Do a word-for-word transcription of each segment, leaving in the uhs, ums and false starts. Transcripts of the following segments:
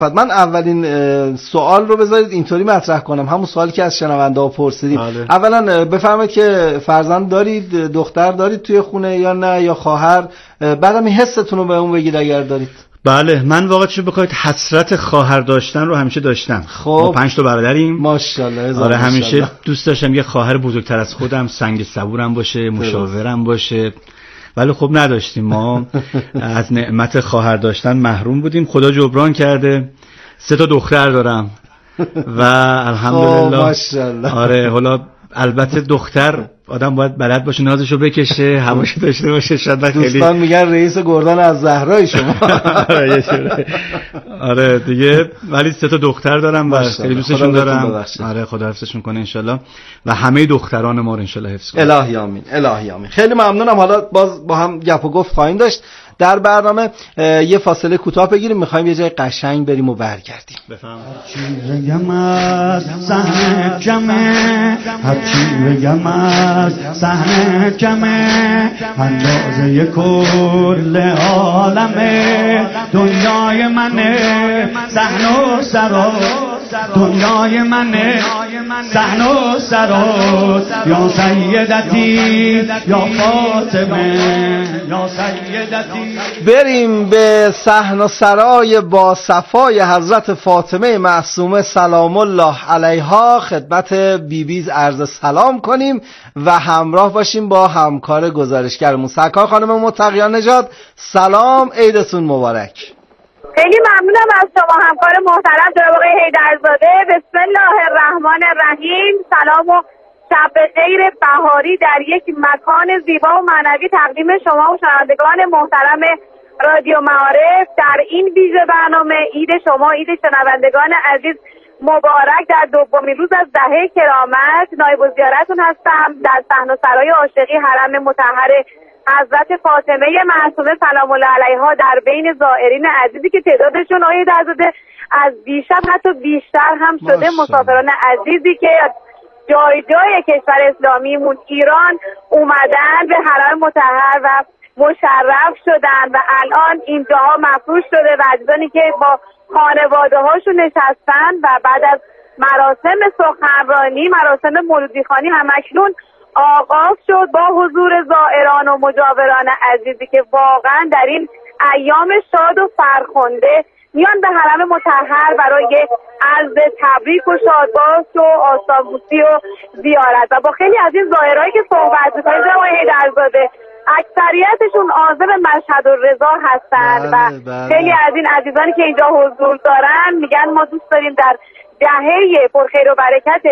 من اولین سوال رو بذارید اینطوری مطرح کنم، همون سوالی که از شنونده ها پرسیدیم. بله. اولا بفرمایید که فرزند دارید، دختر دارید توی خونه یا نه، یا خواهر؟ بعدم این حستون رو به اون بگید اگر دارید. بله، من واقعا چه بخواید حسرت خواهر داشتن رو همیشه داشتم. خب ما پنج تا برادریم. ماشاءالله. آره، همیشه دوست داشتم یه خواهر بزرگتر از خودم، سنگ صبورم باشه، مشاورم باشه، ولی خب نداشتیم. ما از نعمت خواهر داشتن محروم بودیم. خدا جبران کرده، سه تا دختر دارم و الحمدلله. ماشاءالله. آره، حالا البته دختر آدم باید بلد باشه نازشو بکشه، هواشو داشته باشه. شاید خیلی دوستان میگن رئیس گردان از زهرای شما. آره دیگه، ولی سه تا دختر دارم و خیلی دوستشون دارم. آره، خدا حفظشون کنه انشالله و همه دختران ما رو انشالله حفظ کنه. الهی آمین، الهی آمین. خیلی ممنونم. حالا باز با هم گپ و گفت خواهیم داشت در برنامه. یه فاصله کوتاه بگیریم، میخوایم یه جای قشنگ بریم و برگردیم. بفرمایید. چی بگم از صحنه کمه، هر چی بگم از صحنه کمه، اندازه کل عالمه، دنیای منه صحنه و سرا، دنیای منه صحنه و سرا، یا سیدتی یا فاطمه، یا سیدتی. بریم به صحن و سرای با صفای حضرت فاطمه معصومه سلام الله علیها، خدمت بیبیز عرض سلام کنیم و همراه باشیم با همکار گزارشگرمون سرکار خانم متقیان نژاد. سلام، عیدتون مبارک. خیلی ممنونم از شما همکار محترم جناب آقای حیدرزاده. بسم الله الرحمن الرحیم. سلام و شب خیر بهاری در یک مکان زیبا و معنوی تقدیم شما و شنوندگان محترم رادیو معارف در این ویژه برنامه. عید شما، عید شنوندگان عزیز مبارک. در دومین روز از دهه کرامت نایب الزیارتون هستم در صحن و سرای عاشقی حرم مطهر حضرت فاطمه معصومه سلام الله علیها در بین زائرین عزیزی که تعدادشون آقای درزاده از دیشب حتی بیشتر هم شده. مسافران عزیزی که جای جای کشور اسلامیمون ایران اومدن به حرم مطهر و مشرف شدن و الان اینجاها مفروش شده و عزیزانی که با خانواده هاشون نشستن و بعد از مراسم سخنرانی، مراسم مولودی خوانی همکنون آغاز شد با حضور زائران و مجاوران عزیزی که واقعا در این ایام شاد و فرخنده میان به حرم مطهر برای عرض تبریک و شادباش و آسابوسی و زیارت. و با خیلی از این زائرایی که صحبت می‌کنید جناب درزاده، اکثریتشون عازم مشهد الرضا هستن و خیلی از این عزیزانی که اینجا حضور دارن میگن ما دوست داریم در دهه پرخیر و برکت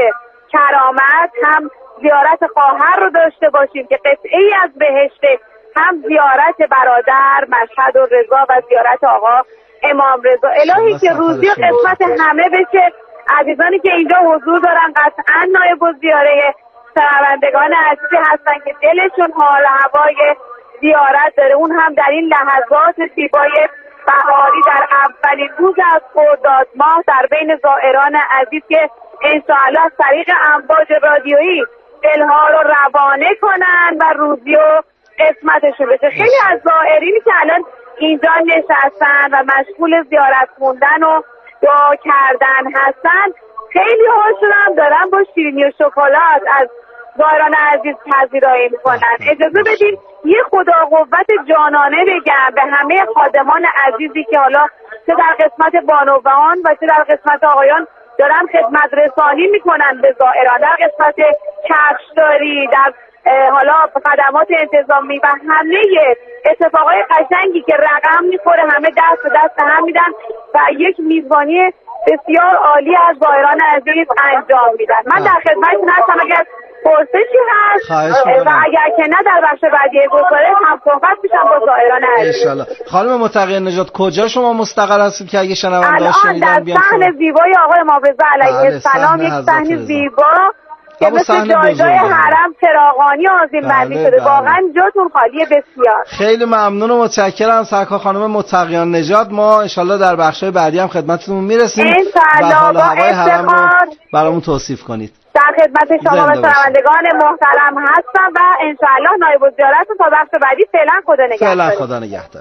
کرامت هم زیارت خواهر رو داشته باشیم که قطعه‌ای از بهشت، هم زیارت برادر مشهد الرضا و زیارت آقا امام رضا. الهی که روزی و قسمت همه بشه. عزیزانی که اینجا حضور دارن قطعا نایب الزیاره شنوندگان عزیزی هستن که دلشون حال هوای زیارت داره، اون هم در این لحظات زیبای بهاری در اولین روز از خرداد ماه در بین زائران عزیز که انشاءالله از طریق امواج رادیویی دلها رو روانه کنن و روزی و قسمتشون بشه. خیلی از زائرینی که الان اینجا نشستن و مشغول زیارت خوندن و دعا کردن هستن، خیلی هاشون هم دارن با شیرینی و شکلات از زائران عزیز پذیرایی میکنن. اجازه بدین یه خدا قوت جانانه بگم به همه خادمان عزیزی که حالا چه در قسمت بانوان و چه در قسمت آقایان دارن خدمت رسانی میکنن به زائران، در قسمت کفشداری، در حالا خدمات انتظامی و همه اتفاقای قشنگی که رقم میخوره همه دست به دست هم میدن و یک میزبانی بسیار عالی از زائران عزیز انجام میدن. من در خدمتتون هستم، اگر پرسشی هست و اگر که نه در بخش بعدی گزارش هم صحبت میشم با زائران عزیز ان شاءالله. خانم متقیان نژاد کجا شما مستقر هستید که اگه شنونده شنیدن بیان؟ الان در صحن زیبای آقای امام رضا علیه السلام، یک صحن زیبا که مثل جای جای حرم چراغانی آذین بندی شده. واقعا جاتون خالی بسیار. خیلی ممنون و متشکرم سرکار خانم متقیان نژاد. ما انشالله در بخشای بعدی هم خدمتتون میرسیم و حال و هوای حرم رو برامون توصیف کنید. در خدمت شما و شنوندگان محترم هستم و انشالله نایب الزیارتون تا بخش بعدی. فعلا خدا نگهدار. فعلا خدا نگهدارتون.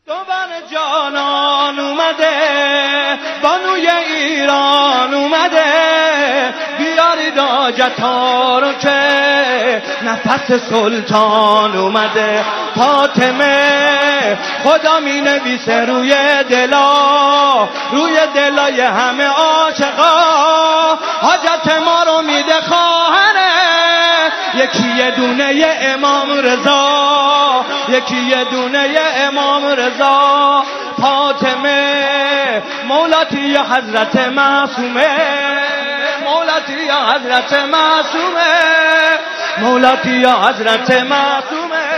دوباره جانان اومده، بانوی ایران اومده، بیارید آجتا رو که نفس سلطان اومده. فاطمه خدا می نویسه روی دلا، روی دلای همه عاشقا، حاجت ما رو میده خواهره، یکی یه دونه ی امام رضا، یکی یه دونه ی امام رضا. فاطمه مولاتی یا حضرت معصومه، مولاتی یا حضرت معصومه، مولاتی یا حضرت معصومه.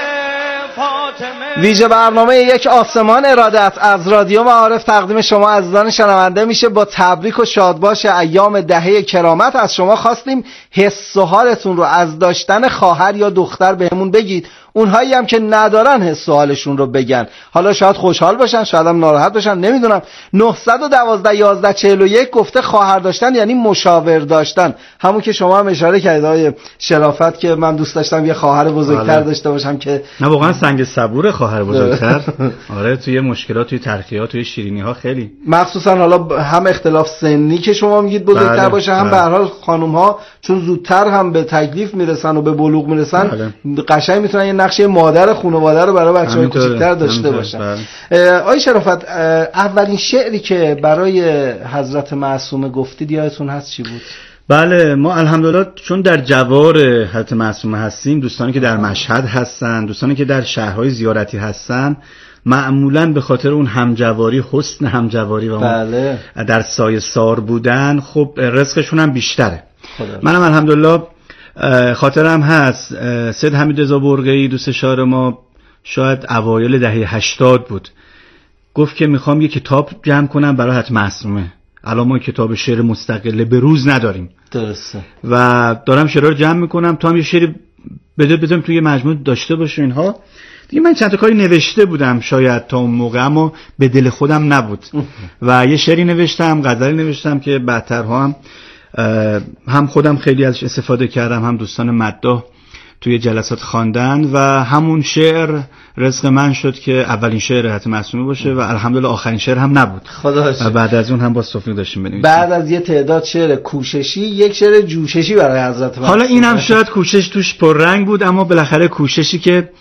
ویژه برنامه یک آسمان ارادت از رادیو معارف تقدیم شما عزیزان شنونده میشه. با تبریک و شادباش ایام دهه کرامت از شما خواستیم حس و حالتون رو از داشتن خواهر یا دختر بهمون بگید. اونهایی هم که ندارن حس و حالشون رو بگن، حالا شاید خوشحال باشن شاید هم ناراحت باشن، نمیدونم. نه یک دو یازده چهل و یک گفته خواهر داشتن یعنی مشاور داشتن، همون که شما هم اشاره کردید آقای شرافت که من دوست داشتم یه خواهر بزرگتر داشته باشم که نه واقعا سنگ صبور خواهر بزرگتر. آره توی مشکلات، توی ترخیات، توی شیرینی ها خیلی، مخصوصا حالا هم اختلاف سنی که شما میگید بزرگتر بله، باشه، هم به هر حال خانم ها چون زودتر هم به تکلیف میرسن و به بلوغ میرسن بله. قشنگ میتونن یه نقشه مادر خانواده رو برای بچه‌های کوچیک‌تر داشته باشن. آقای شرافت اولین شعری که برای حضرت معصومه گفتید یادتون هست چی بود؟ بله ما الحمدلله چون در جوار حضرت معصومه هستیم، دوستانی که در مشهد هستن، دوستانی که در شهرهای زیارتی هستن، معمولاً به خاطر اون همجواری، حسن همجواری و بله. در سایه سار بودن، خب رزقشون هم بیشتره. منم الحمدلله خاطرم هست سید حمید رضا برقعی دوست شار ما شاید اوایل دهه هشتاد بود، گفت که میخوام یه کتاب جمع کنم برای حضرت معصومه. الان ما کتاب شعر مستقل به روز نداریم درسته و دارم شعر رو جمع میکنم، تو هم یه شعر بده بدم توی مجموعه داشته باشه اینها دیگه. من چند تا کاری نوشته بودم شاید تا اون موقع، اما به دل خودم نبود و یه شعری نوشتم، غزلی نوشتم که بعدترها هم هم خودم خیلی ازش استفاده کردم، هم دوستان مداح توی جلسات خواندن و همون شعر رزق من شد که اولین شعر حضرت معصومه باشه و الحمدلله آخرین شعر هم نبود. خدا و بعد از اون هم با توفیق داشتیم بنویسیم. بعد از یه تعداد شعر کوششی یک شعر جوششی برای حضرت معصومه. حالا اینم شاید کوشش توش پررنگ بود، اما بالاخره کوششی که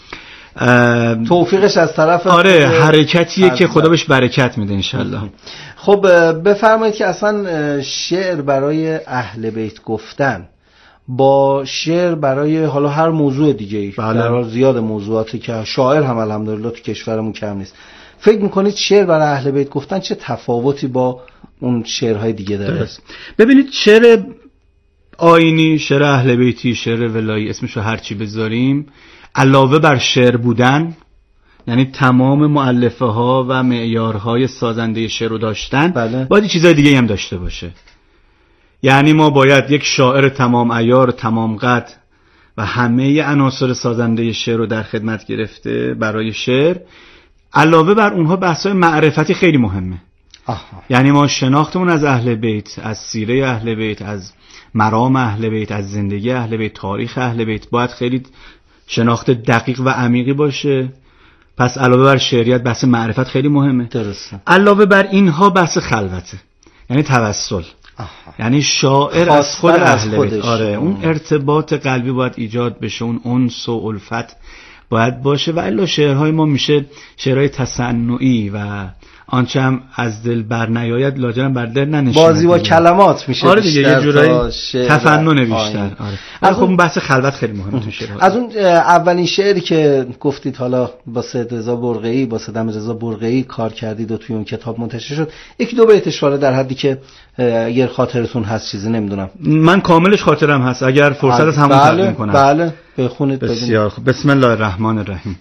توفیقش از طرف آره حرکتیه که خدا بهش برکت میده انشالله. خب بفرمایید که اصلا شعر برای اهل بیت گفتن با شعر برای حالا هر موضوع دیگه‌ای، در حال زیاد موضوعاتی که شاعر هم الحمدلله تو کشورمون کم نیست، فکر میکنید شعر برای اهل بیت گفتن چه تفاوتی با اون شعرهای دیگه داره؟ درست. ببینید شعر آیینی، شعر اهل بیتی، شعر ولایی، اسمشو هر چی بذاریم، علاوه بر شعر بودن یعنی تمام مؤلفه ها و معیارهای سازنده شعر رو داشتن بله. باید چیزای دیگه هم داشته باشه. یعنی ما باید یک شاعر تمام عیار، تمام قد و همه عناصر سازنده شعر رو در خدمت گرفته برای شعر. علاوه بر اونها بحث‌های معرفتی خیلی مهمه. آها. یعنی ما شناختمون از اهل بیت، از سیره اهل بیت، از مرام اهل بیت، از زندگی اهل بیت، تاریخ اهل بیت باید خیلی شناخت دقیق و عمیقی باشه. پس علاوه بر شعریت بحث معرفت خیلی مهمه. درسته. علاوه بر اینها بحث خلوته، یعنی توسل. آها. یعنی شاعر از خود اهل بیت آره آه. اون ارتباط قلبی باید ایجاد بشه، اون انس و الفت باید باشه و الا شعرهای ما میشه شعرهای تصنعی و آنچه هم از دل بر نیاید لاجرم بر دل ننشیند، بازی با کلمات میشه. آره دیگه یه جورایی تفنن بیشتر. آره ولی خب اون بحث خلوت خیلی مهمه تو شعرها. از اون اولین شعری که گفتید حالا با سید رضا برقعی، با سید حمید رضا برقعی کار کردید و توی اون کتاب منتشر شد، یکی دو بیتش حالا در حدی که اگر خاطرتون هست چیزی نمیدونم. من کاملش خاطرم هست، اگر فرصت از همون بله تقدیم کنم. بله بخونید. بسیار خوب. بسم الله الرحمن الرحیم.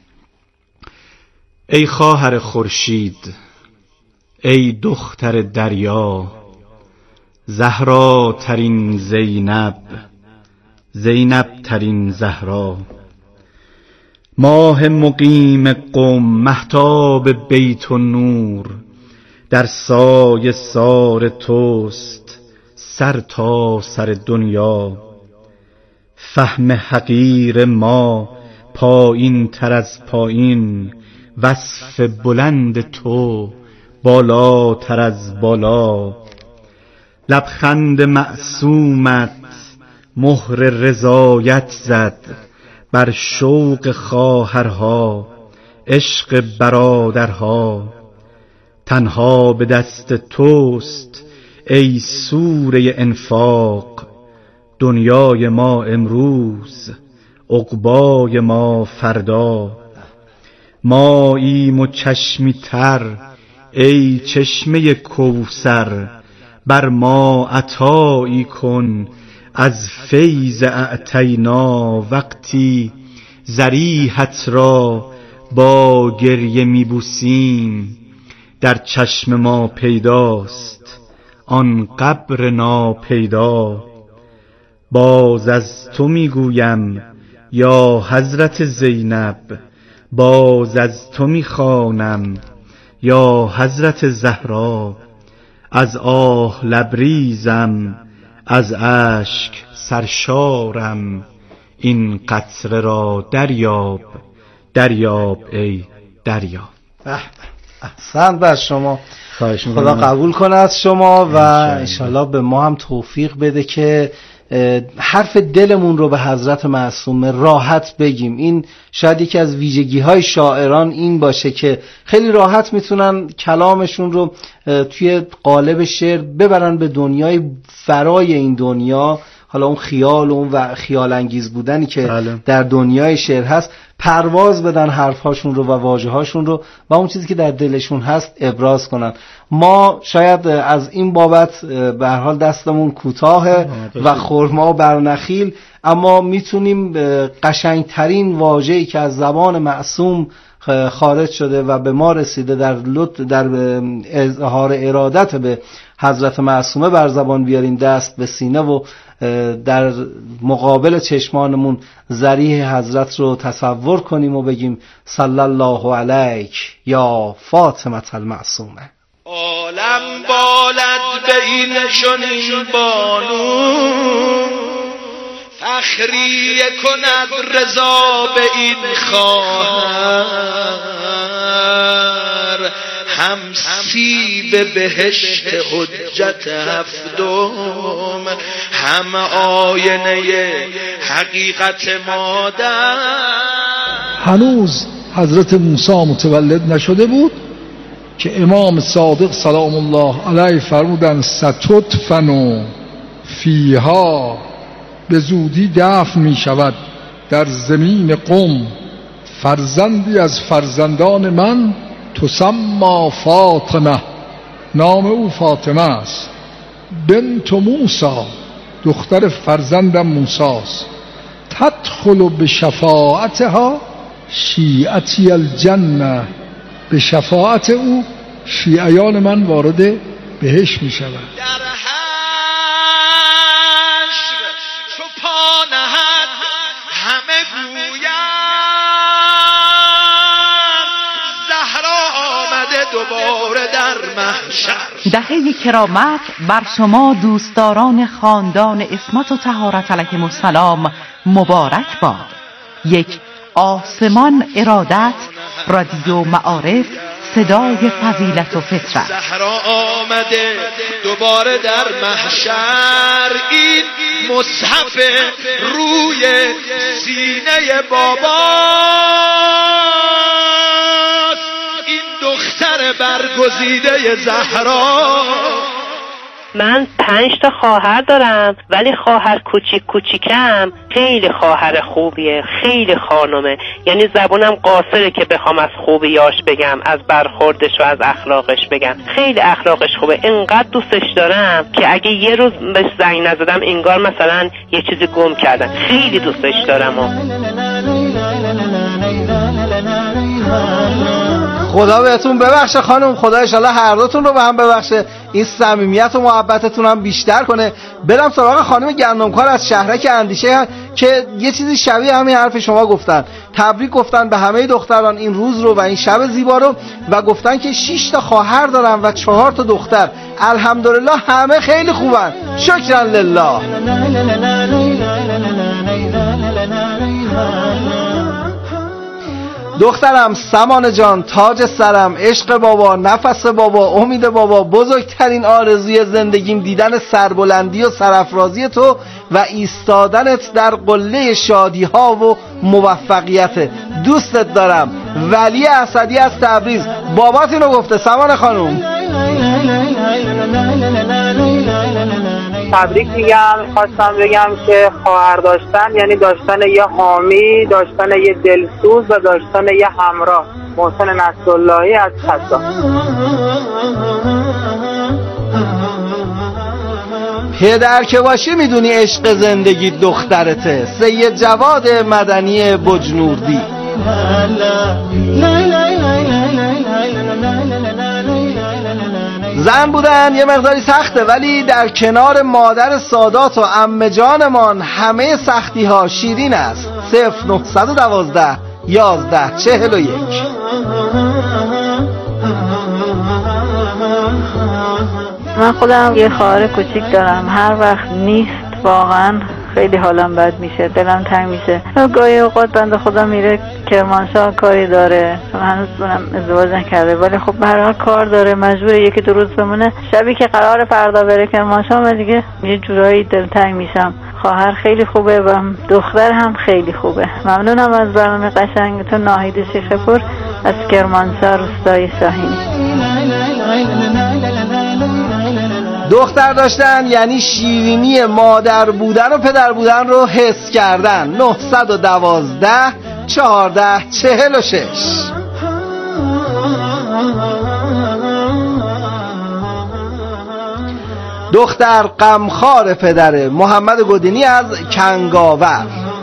ای خواهر خورشید، ای دختر دریا، زهرا ترین زینب، زینب ترین زهرا، ماه مقیم قم، مهتاب بیت و نور، در سایه سار توست سر تا سر دنیا، فهم حقیر ما پایین تر از پایین، وصف بلند تو بالاتر از بالا. لبخند معصومت مهر رضایت زد بر شوق خواهرها، عشق برادرها. تنها به دست توست ای سوره انفاق، دنیای ما امروز عقبای ما فردا. ماییم و چشمی تر ای چشمه کوثر، بر ما عطایی کن از فیض اعطینا. وقتی ضریحت را با گریه میبوسیم، در چشم ما پیداست آن قبر ناپیدا. باز از تو میگویم یا حضرت زینب، باز از تو میخوانم یا حضرت زهرا. از آه لبریزم از اشک سرشارم، این قطره را دریاب دریاب ای دریا. احسنت بر شما، خدا قبول کنه از شما و انشالله به ما هم توفیق بده که حرف دلمون رو به حضرت معصومه راحت بگیم. این شاید یکی از ویژگی های شاعران این باشه که خیلی راحت میتونن کلامشون رو توی قالب شعر ببرن به دنیای فرای این دنیا، حالا اون خیال و اون و خیال انگیز بودنی که بله. در دنیای شعر هست، پرواز بدن حرفهاشون رو و واژه هاشون رو و اون چیزی که در دلشون هست ابراز کنن. ما شاید از این بابت به هر حال دستمون کوتاهه و خرما و برنخیل، اما میتونیم قشنگترین واژه‌ای که از زبان معصوم خارج شده و به ما رسیده در لطف در اظهار ارادت به حضرت معصومه بر زبان بیاریم، دست به سینه و در مقابل چشمانمون ضریح حضرت رو تصور کنیم و بگیم صلی الله علیک یا فاطمه المعصومه. عالم بالد به این چنین بانو، فخریه کند رضا به این خواهر. هم سیب بهشت حجت هفتم، هم آینه حقیقت مادر. هنوز حضرت موسی متولد نشده بود که امام صادق سلام الله علیه فرمودن ستدفن فیها، به زودی دفن می شود در زمین قم فرزندی از فرزندان من، تسمى فاطمه، نام او فاطمه است، بنت موسی، دختر فرزندم موسی است. تدخل به شفاعتها شیعتی الجنه، به شفاعت او شیعیان من وارد بهشت می شود. در حشر چو پا نهد همه گویند زهرا آمده دوباره در محشر. دهه کرامت بر شما دوستداران خاندان عصمت و طهارت علیهم السلام مبارک باد. یک آسمان ارادت، رادیو معارف، صدای فضیلت و فطرت. زهرا آمده دوباره در محشر، این مصحف روی سینه باباست، این دختر برگزیده زهرا. من پنج تا خواهر دارم، ولی خواهر کوچیک کوچیکم خیلی خواهر خوبیه، خیلی خانمه، یعنی زبونم قاصره که بخوام از خوبیاش بگم، از برخوردش و از اخلاقش بگم. خیلی اخلاقش خوبه، اینقدر دوستش دارم که اگه یه روز بهش زنگ نزدم انگار مثلا یه چیزی گم کردم. خیلی دوستش دارم و خدا بهتون ببخشه خانم، خدا انشالله هر دوتون رو به هم ببخشه، این صمیمیت و محبتتون هم بیشتر کنه. برم سراغ خانم گندمکار از شهرک اندیشه که یه چیزی شبیه همین حرف شما گفتن. تبریک گفتن به همه دختران این روز رو و این شب زیبا رو و گفتن که شش تا خواهر دارن و چهار تا دختر. الحمدلله همه خیلی خوبن، شکرا لله. دخترم سمان جان، تاج سرم، عشق بابا، نفس بابا، امید بابا، بزرگترین آرزوی زندگیم دیدن سربلندی و سرافرازی تو و ایستادنت در قله شادی ها و موفقیت. دوستت دارم. ولی اسدی از تبریز. بابات اینو گفته سمان خانوم. تبریک میگم. خواستم بگم که خواهر داشتن یعنی داشتن یه حامی، داشتن یه دلسوز و داشتن یه همراه. محسن نصراللهی از خسا. پدر که باشی میدونی عشق زندگی دخترته. سید جواد مدنی بجنوردی. زن بودن یه مقداری سخته، ولی در کنار مادر سادات و عمه جانمان همه سختی ها شیرین است. صفر نهصد و دوازده یازده چهل و یک. من خودم یه خواهر کوچیک دارم. هر وقت نیست واقعا خیلی حالم بد میشه، دلم تنگ میشه. گاهی اوقات بنده خدا میره کرمانشاه کاری داره، چون هنوز اونم ازدواج نکرده، ولی خب به هر حال کار داره، مجبوره یکی دو روز بمونه. شبی که قرار فردا بره کرمانشاه من دیگه یه جورایی دلتنگ میشم. خواهر خیلی خوبه و دختر هم خیلی خوبه. ممنونم از برنامه قشنگتون. ناهید شیخپور از کرمانشاه روستای شاهینی. دختر داشتن یعنی شیرینی مادر بودن و پدر بودن رو حس کردن. نهصد و دوازده چهارده چهل و شش. دختر غمخوار پدره. محمد گدینی از کنگاور.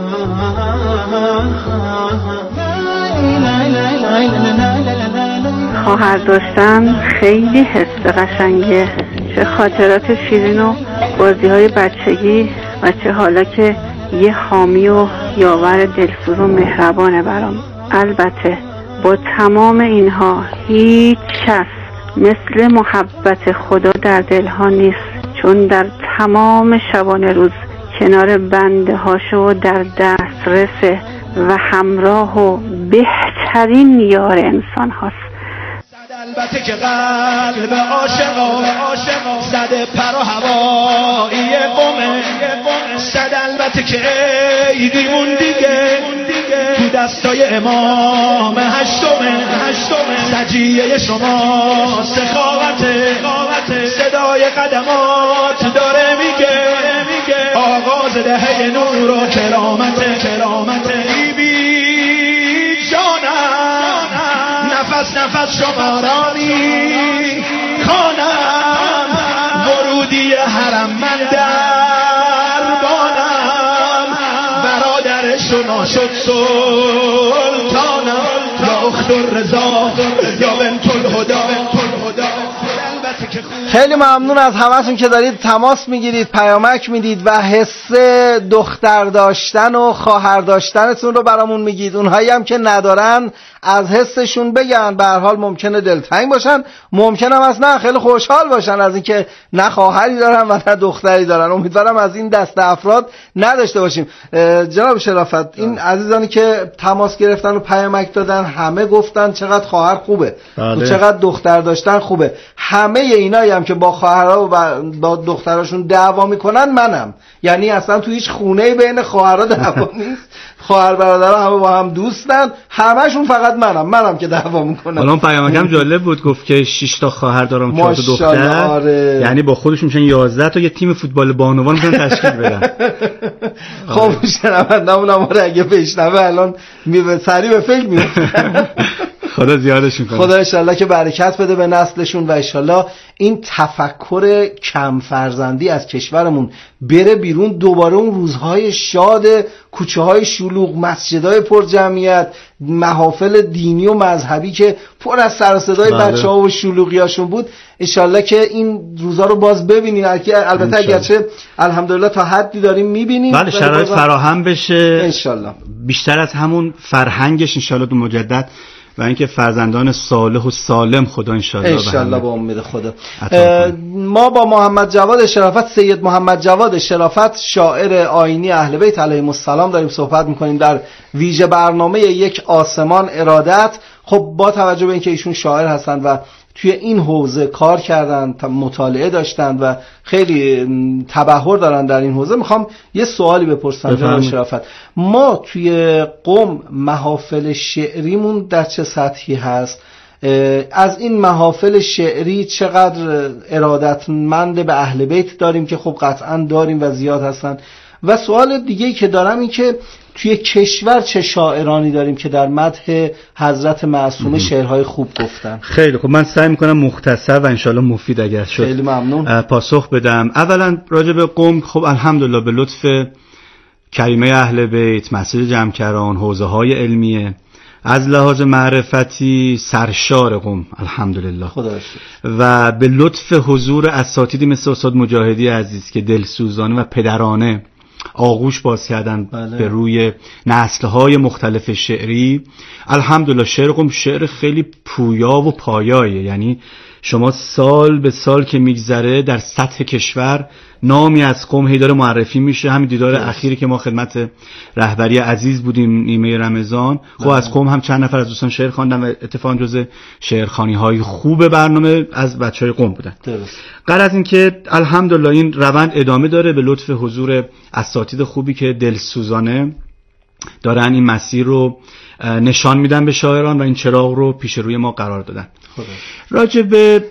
خواهر داشتن خیلی حس قشنگه، چه خاطرات شیرین و بازی های بچگی و چه حالا که یه حامی و یاور دلسوز و مهربانه برام. البته با تمام اینها هیچ کس مثل محبت خدا در دلها نیست، چون در تمام شبانه روز کنار بنده هاشو در دسترس و همراه و بهترین یار انسان هاست. البته که قلب عاشقا زده پر و هوایی قمه صد البته که عیدیمون دیگه تو دستای امام هشتمه سجیه شما سخاوته صدای قدمات داره میگه آغاز دهه نور و کرامته بیبی جانم نفس نفس شمارانی خانم ورودی حرم من در بانم برادرشون شد سلطانم یا اخت الرضا یا بنت الهدا. خیلی ممنون از همتون که دارید تماس میگیرید، پیامک میدید و حس دختر داشتن و خواهر داشتنتون رو برامون میگید. اونهایی هم که ندارن از حسشون بگن. به هر حال ممکنه دلتنگ باشن، ممکنه هم از نه خیلی خوشحال باشن از اینکه نه خواهری دارن و نه دختری دارن. امیدوارم از این دسته افراد نداشته باشیم. جناب شرافت، این عزیزانی که تماس گرفتن و پیامک دادن همه گفتن چقدر خواهر خوبه و چقدر دختر داشتن خوبه. همه اینایی هم که با خواهرها و با دختراشون دعوا میکنن منم. یعنی اصلا تو هیچ خونه بین خواهرها دعوا نیست، خواهر برادرها همه با هم دوستن، همشون فقط منم منم که دعوا میکنم. الان پیامکم جالب بود، گفت که شش تا خواهر دارم چهار تا دختر. آره. یعنی با خودشون میشن یازده تا، یه تیم فوتبال بانوان میتونن تشکیل بدن. خب شنوندمون هم اگه بشنوه الان می سریع به فکر میفته. خدا زیادشون کنه. خدا انشالله که برکت بده به نسلشون و انشالله این تفکر کم فرزندی از کشورمون بره بیرون. دوباره اون روزهای شاد، کوچه های شلوغ، مسجدهای پر جمعیت، محافل دینی و مذهبی که پر از سر و صدای بچه ها و شلوغیاشون بود، انشالله که این روزا رو باز ببینیم. البته اگرچه الحمدلله تا حدی داریم میبینیم، بله شرایط فراهم بشه انشالله. بیشتر از همون فرهنگش انشالله دو مجدد و اینکه فرزندان صالح و سالم خدا انشالله انشالله با امید خدا. ما با محمد جواد شرافت، سید محمد جواد شرافت، شاعر آیینی اهل بیت علیهم السلام داریم صحبت میکنیم در ویژه برنامه یک آسمان ارادت. خب با توجه به اینکه ایشون شاعر هستند و توی این حوزه کار کردن، مطالعه داشتن و خیلی تبحر دارن در این حوزه، میخوام یه سوالی بپرسم جناب شرافت. ما توی قم محافل شعریمون در چه سطحی هست؟ از این محافل شعری چقدر ارادتمند به اهل بیت داریم که خب قطعا داریم و زیاد هستن؟ و سوال دیگه‌ای که دارم این که توی کشور چه شاعرانی داریم که در مدح حضرت معصومه شعرهای خوب گفتن؟ خیلی خب، من سعی میکنم مختصر و انشالله مفید اگر شد خیلی ممنون پاسخ بدم. اولا راجع به قم، خب الحمدلله به لطف کریمه اهل بیت، مسجد جمکران، حوزه های علمیه، از لحاظ معرفتی سرشار قم الحمدلله خدا شکر، و به لطف حضور اساتیدی مثل استاد مجاهدی عزیز که دلسوزانه و پدرانه آغوش باز کردن بله. به روی نسل‌های مختلف شعری. الحمدلله شعر قم شعر خیلی پویا و پایاییه، یعنی شما سال به سال که میگذره در سطح کشور نامی از قم هی داره معرفی میشه. همین دیدار اخیری که ما خدمت رهبری عزیز بودیم نیمه رمضان، خب از قم هم چند نفر از دوستان شعر خواندن و اتفاقا جزء شعرخوانی‌های خوب برنامه از بچهای قم بودن. درست. غیر از این که الحمدلله این روند ادامه داره به لطف حضور اساتید خوبی که دلسوزانه دارن این مسیر رو نشان میدن به شاعران و این چراغ رو پیش روی ما قرار دادن. راجع به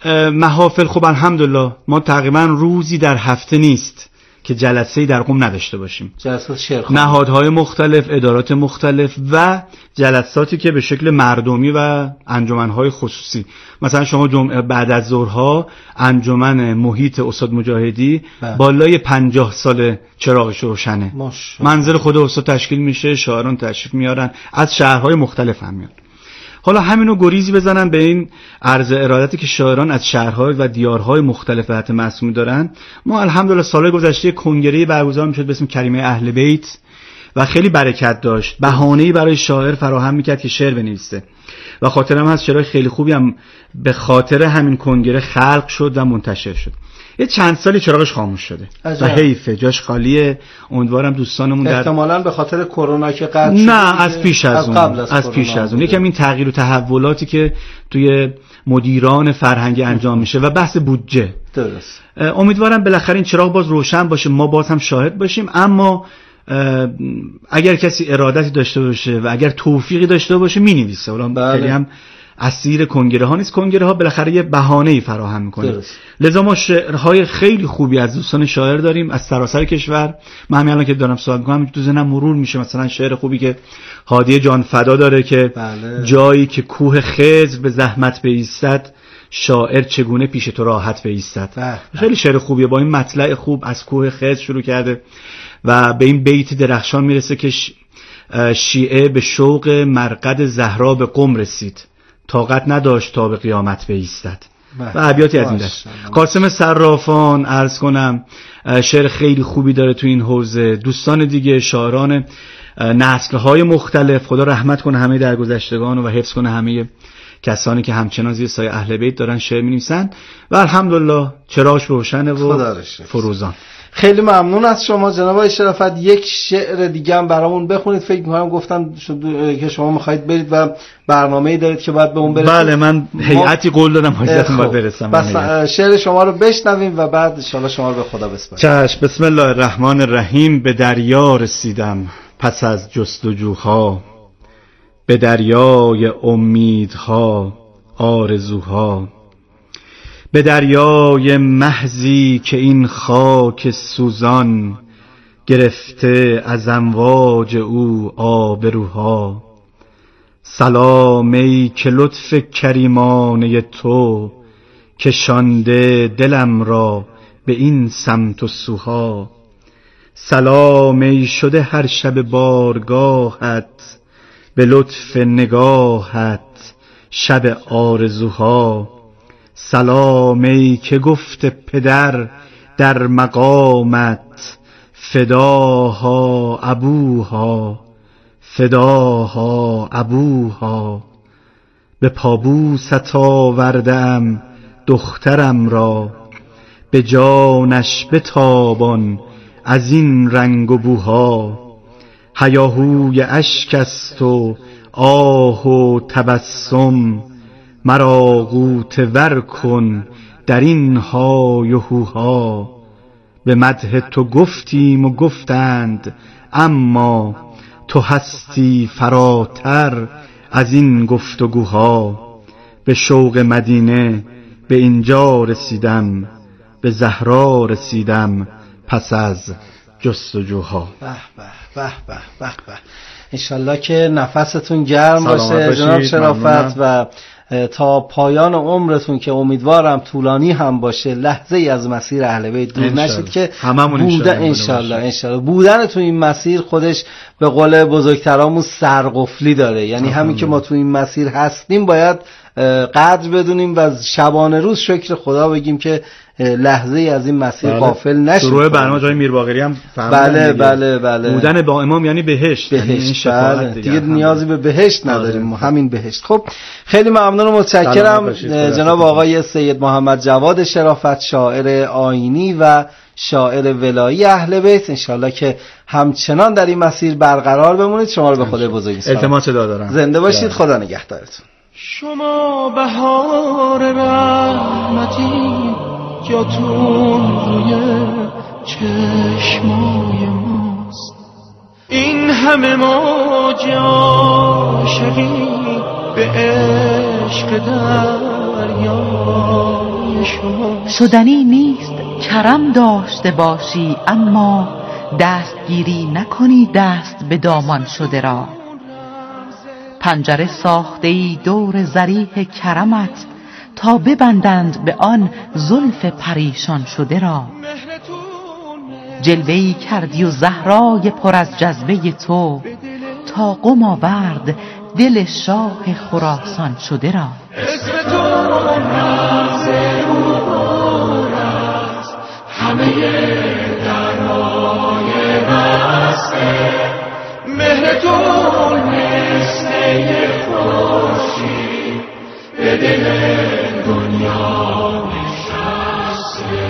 محافل، خب الحمدلله ما تقریبا روزی در هفته نیست که جلسه‌ای در قم نداشته باشیم. جلسات شعرخوانی، نهادهای مختلف، ادارات مختلف و جلساتی که به شکل مردمی و انجمنهای خصوصی. مثلا شما جمعه بعد از ظهرها انجمن محیط استاد مجاهدی بله. بالای پنجاه سال چراغش روشنه. منزل خود استاد تشکیل میشه، شاعران تشریف میارن از شهرهای مختلف هم میاد. حالا همینو گریزی بزنن به این عرض ارادتی که شاعران از شهرهای و دیارهای مختلف حضرت معصومه دارن. ما الحمدلله سال گذشته کنگره‌ای برگزار میشد به اسم کریمه اهل بیت و خیلی برکت داشت. بهانه‌ای برای شاعر فراهم میکرد که شعر بنویسه و خاطرم هست شعرهای خیلی خوبی هم به خاطر همین کنگره خلق شد و منتشر شد. یه چند سالی چراغش خاموش شده عجب. و حیفه، جاش خالیه. امیدوارم دوستانمون در احتمالاً به خاطر کرونا که قطع شده، نه از پیش از, از اون از, از پیش از اون یکم این تغییر و تحولاتی که توی مدیران فرهنگی انجام میشه و بحث بودجه. درست. امیدوارم بالاخره این چراغ باز روشن باشه، ما باز هم شاهد باشیم. اما اگر کسی ارادتی داشته باشه و اگر توفیقی داشته باشه مینویسه. اون خیلی هم اسیر کنگره ها نیست. کنگره ها بالاخره یه بهانه‌ای فراهم میکنه. لذا ما شعرهای خیلی خوبی از دوستان شاعر داریم از سراسر کشور. من همین الان که دارم صحبت میکنم تو ذهنم مرور میشه مثلا شعر خوبی که هادی جان فدا داره که بله. جایی که کوه خضر به زحمت بایستد، شاعر چگونه پیش تو راحت بایستد. بله. خیلی شعر خوبیه، با این مطلع خوب از کوه خضر شروع کرده و به این بیت درخشان میرسه که شیعه به شوق مرقد زهرا به قم رسید، طاقت نداشت تا به قیامت بایستد. و ابیاتی از این دست. قاسم صرافان عرض کنم شعر خیلی خوبی داره تو این حوزه. دوستان دیگه شاعران نسل‌های مختلف، خدا رحمت کنه همه درگذشتگان و حفظ کنه همه کسانی که همچنان زیر سایه اهل بیت دارن شعر می‌نویسن و الحمدلله چراغش روشنه و فروزان. خیلی ممنون از شما جناب آقای شرافت. یک شعر دیگه هم برامون بخونید. فکر می‌کنم گفتن که شما می‌خواید برید و برنامه‌ای دارید که باید به اون برسید. بله من هیئتی قول دادم حضرتون باید برسم. بس شعر شما رو بشنویم و بعد ان شاءالله شما رو به خدا بسپاریم. چشم. بسم الله الرحمن الرحیم. به دریا رسیدم پس از جستجوها، به دریای امیدها آرزوها، به دریای محضی که این خاک سوزان گرفته از امواج او آبروها. سلام ای که لطف کریمانه تو کشانده دلم را به این سمت و سوها. سلام ای شده هر شب بارگاهت به لطف نگاهت شب آرزوها. سلام ای که گفت پدر در مقامت فداها ابوها فداها ابوها به پابوست آوردم دخترم را، به جانش بتابان از این رنگ و بوها. هیاهوی اشک است و آه و تبسم، مرا غوطه ور کن در این های و هوها. به مدح تو گفتیم و گفتند اما، تو هستی فراتر از این گفتگوها. به شوق مدینه به اینجا رسیدم، به زهرا رسیدم پس از جستجوها. به به به به به به. انشالله که نفستون گرم باشه جناب شرافت و تا پایان عمرتون که امیدوارم طولانی هم باشه لحظه ای از مسیر اهل بیت دور نشید که بوده انشالله انشالله بودن تو این مسیر خودش به قول بزرگترامون سرقفلی داره. یعنی همین که ما تو این مسیر هستیم باید قدر بدونیم و شبانه روز شکر خدا بگیم که لحظه ای از این مسیر بله. غافل نشیم. شروع برنامه جای میر باقری هم بله بله بله بودن با امام یعنی بهشت, بهشت. یعنی بله. دیگه, دیگه نیازی به بهشت نداریم آه. همین بهشت. خب خیلی ممنون و متشکرم جناب آقای سید محمد جواد شرافت، شاعر آیینی و شاعر ولایی اهل بیت. انشالله که همچنان در این مسیر برقرار بمونید. شما رو به خدا بزرگی سلام. التماس دعا دارم. زنده باشید. خدا نگهدارتون. شما بهار رحمتی جاتون روی چشمای ماست، این همه موج عاشقی به عشق دریای شما. شدنی نیست کرم داشته باشی اما دستگیری نکنی دست به دامان شده را. پنجره ساخته ای دور ذریح کرمت تا ببندند به آن زلف پریشان شده را. جلوه‌ای کردی و زهرای پر از جذبه تو تا قم آورد دل شاه خراسان شده را. اسم تو رمز است همه درهای بسته، مهر تو نسته خوشی به دل دنیا نشسته.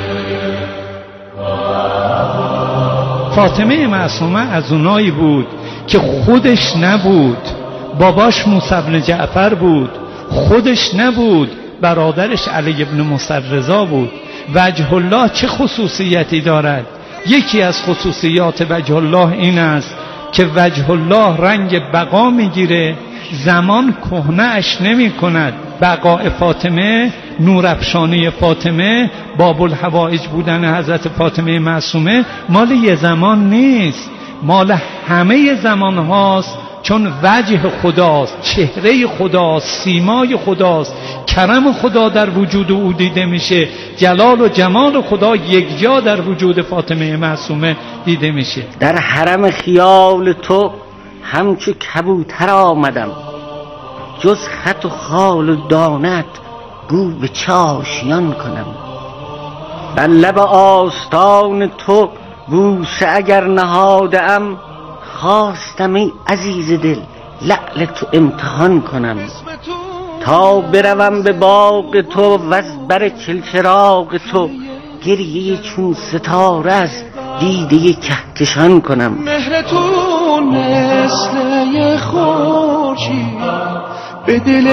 فاطمه معصومه از اونایی بود که خودش نبود، باباش موسی بن جعفر بود، خودش نبود، برادرش علی بن موسی رضا بود. وجه الله چه خصوصیتی دارد؟ یکی از خصوصیات وجه الله این است که وجه الله رنگ بقا میگیره، زمان کهنه اش نمی کند. بقاء فاطمه، نورافشانی فاطمه، باب الحوائج بودن حضرت فاطمه معصومه مال یه زمان نیست، مال همه زمان هاست، چون وجه خداست، چهره خداست، سیمای خداست، کرم خدا در وجود او دیده میشه، جلال و جمال خدا یک جا در وجود فاطمه معصومه دیده میشه. در حرم خیال تو همچو کبوتر آمدم، جز خط و خال و دانت گو به چه آشیان کنم. بر لب آستان تو بوسه اگر نهادم، خواستم ای عزیز دل لعل تو امتحان کنم. تا بروم به باغ تو و از بر چلچراغ تو، گریه چون ستاره از دیده کهکشان کنم. مهر تو مثل خورشید به دل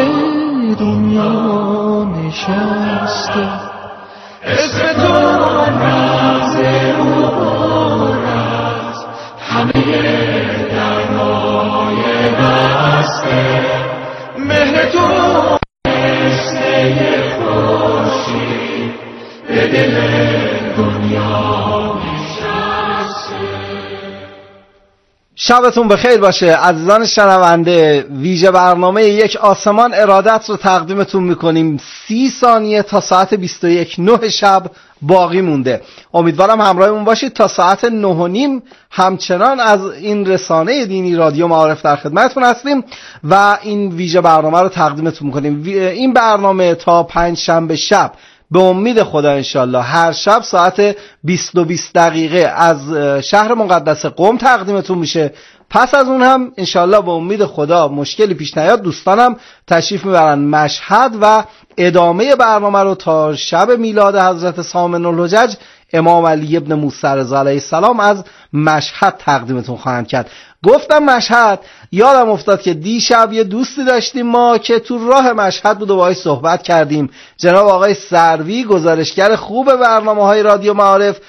دنیا نشسته، اسم تو رمز عبور است همه درهای بسته، مهر تو مثل خورشید به دل دنیا نشسته. شبتون بخیر باشه عزیزان شنونده. ویژه برنامه یک آسمان ارادت رو تقدیمتون میکنیم. سی ثانیه تا ساعت بیست و یک نه شب باقی مونده. امیدوارم همراهمون باشید تا ساعت نه و نیم. همچنان از این رسانه دینی رادیو معارف در خدمتتون هستیم و این ویژه برنامه رو تقدیمتون میکنیم. این برنامه تا پنج شنبه شب به امید خدا انشالله هر شب ساعت بیست و بیست دقیقه از شهر مقدس قم تقدیمتون میشه. پس از اون هم انشالله به امید خدا مشکلی پیش نیاد دوستانم تشریف میبرن مشهد و ادامه برنامه رو تا شب میلاد حضرت سامن الحجج امام علی ابن موسی رضا علیه السلام از مشهد تقدیمتون خواهند کرد. گفتم مشهد، یادم افتاد که دیشب یه دوستی داشتیم ما که تو راه مشهد بود و باهاش صحبت کردیم. جناب آقای سروی، گزارشگر خوب برنامه‌های رادیو معارف،